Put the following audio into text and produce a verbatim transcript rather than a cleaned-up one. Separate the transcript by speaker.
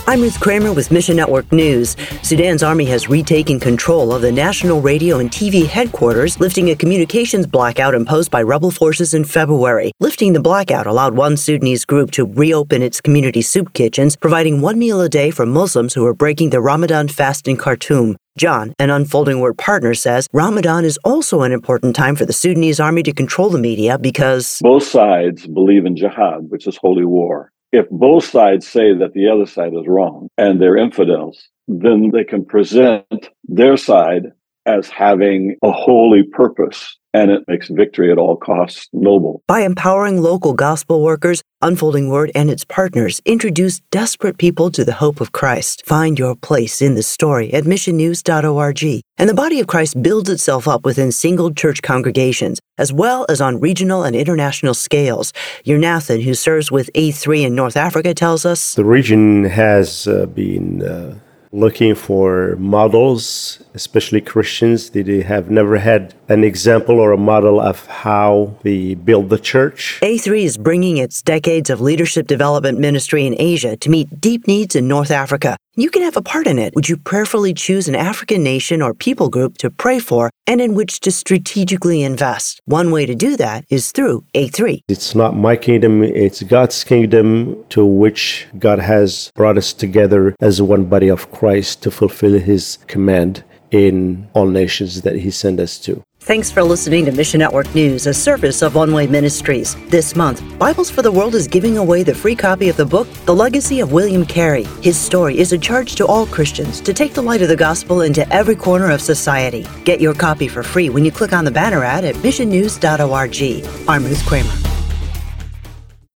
Speaker 1: I'm Ruth Kramer with Mission Network News. Sudan's army has retaken control of the national radio and T V headquarters, lifting a communications blackout imposed by rebel forces in February. Lifting the blackout allowed one Sudanese group to reopen its community soup kitchens, providing one meal a day for Muslims who are breaking the Ramadan fast in Khartoum. John, an Unfolding Word partner, says Ramadan is also an important time for the Sudanese army to control the media because
Speaker 2: both sides believe in jihad, which is holy war. If both sides say that the other side is wrong and they're infidels, then they can present their side as having a holy purpose, and it makes victory at all costs noble.
Speaker 1: By empowering local gospel workers, Unfolding Word and its partners introduce desperate people to the hope of Christ. Find your place in the story at mission news dot org. And the body of Christ builds itself up within single church congregations, as well as on regional and international scales. Your Nathan, who serves with A three in North Africa, tells us
Speaker 3: the region has uh, been uh, looking for models, especially Christians. They have never had an example or a model of how they build the church.
Speaker 1: A three is bringing its decades of leadership development ministry in Asia to meet deep needs in North Africa. You can have a part in it. Would you prayerfully choose an African nation or people group to pray for and in which to strategically invest? One way to do that is through A three.
Speaker 3: It's not my kingdom, it's God's kingdom to which God has brought us together as one body of Christ to fulfill his command in all nations that he sent us to.
Speaker 1: Thanks for listening to Mission Network News, a service of One Way Ministries. This month, Bibles for the World is giving away the free copy of the book, The Legacy of William Carey. His story is a charge to all Christians to take the light of the gospel into every corner of society. Get your copy for free when you click on the banner ad at mission news dot org. I'm Ruth Kramer.